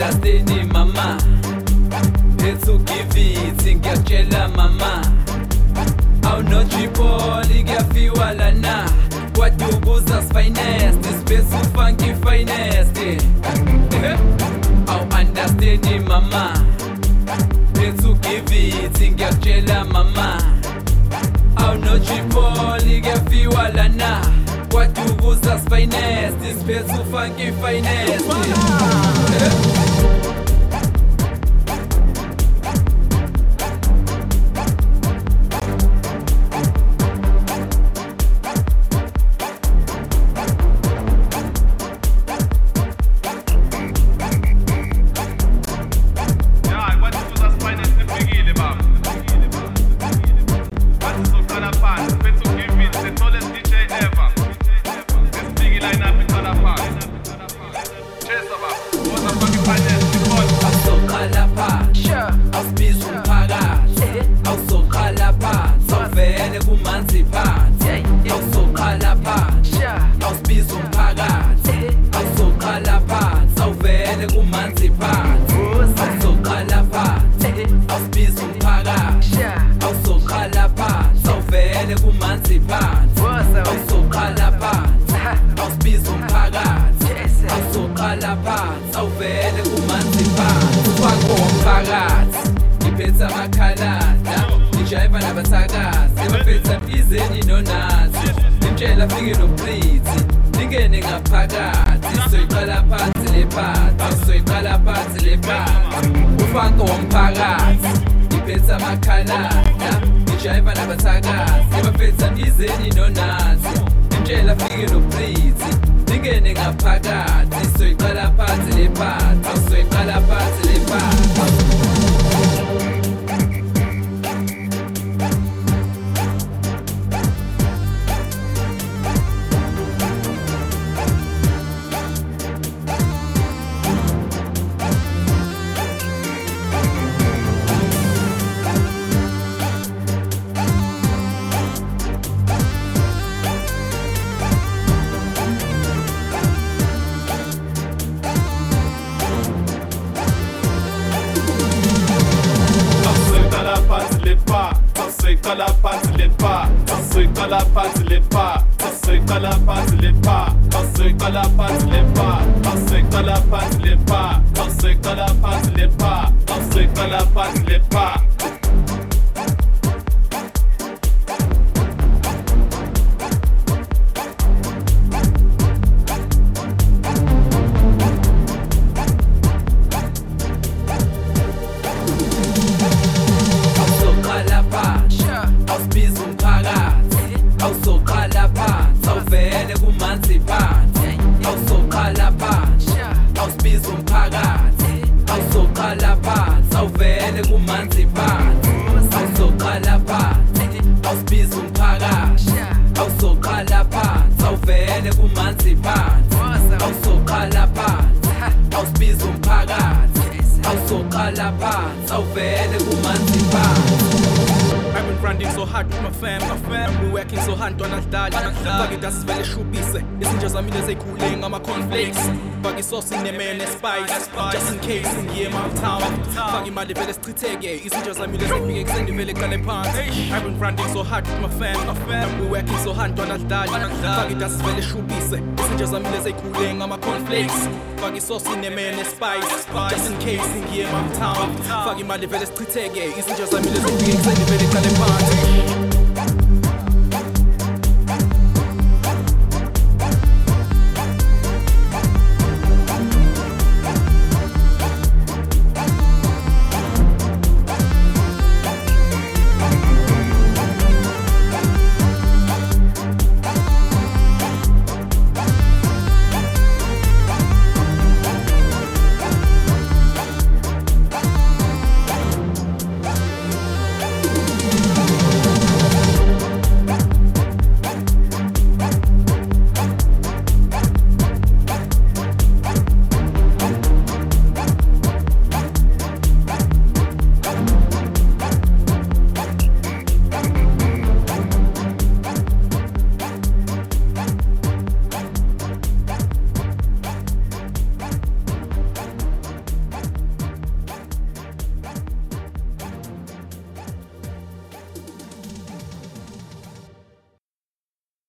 understandi mama, let's give it, ngiyakutshela mama. Awunojipoli kuyafiwa lana, kwadubuza finest, ispesu funky finest. Aw understandi mama, let's give it, ngiyakutshela mama. Awunojipoli kuyafiwa lana, kwadubuza finest, ispesu funky finest. Iphetha amakhalada, ijayiva nabathakazi, ebaphetha izeni nonazi, imtshela fike noprithi, lingene ngaphakathi, soyiqala phansi lephansi, soyiqala phansi lephansi, ufanko womphakathi, iphetha amakhalada, ijayiva nabathakazi, ebaphetha izeni nonazi, imtshela fike noprithi, lingene ngaphakathi, soyiqala phansi lephansi, soyiqala phansi lephansi. I've been grinding so hard with my fam, we're working so hard to anadali. Fagi das vele shubise, izinto zami lezikhule ngama-cornflakes. Fagi sauce inemene spice, just in case ngiye town. Fagi imali vele sichitheke, izinto zami lezifike kuseni vele qale phansi. I've been grinding so hard with my fam, we're working so hard to anadali. Fagi das vele shubise, izinto zami lezikhule ngama-cornflakes. Fagi sauce inemene spice, just in case ngiye town. Fagi imali vele sichitheke, izinto zami lezifike kuseni vele qale phansi.